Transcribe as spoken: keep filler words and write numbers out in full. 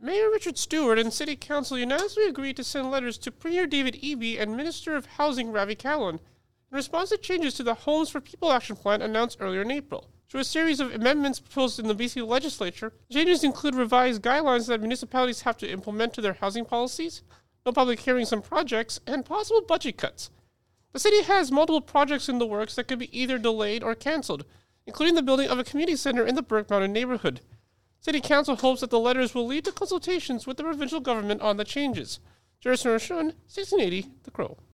Mayor Richard Stewart and City Council unanimously agreed to send letters to Premier David Eby and Minister of Housing Ravi Kahlon in response to changes to the Homes for People Action Plan announced earlier in April. Through a series of amendments proposed in the B C legislature, changes include revised guidelines that municipalities have to implement to their housing policies, no public hearings on projects, and possible budget cuts. The city has multiple projects in the works that could be either delayed or cancelled, including the building of a community center in the Burke Mountain neighborhood. City Council hopes that the letters will lead to consultations with the provincial government on the changes. Jerison Rochon, sixteen eighty, The Crow.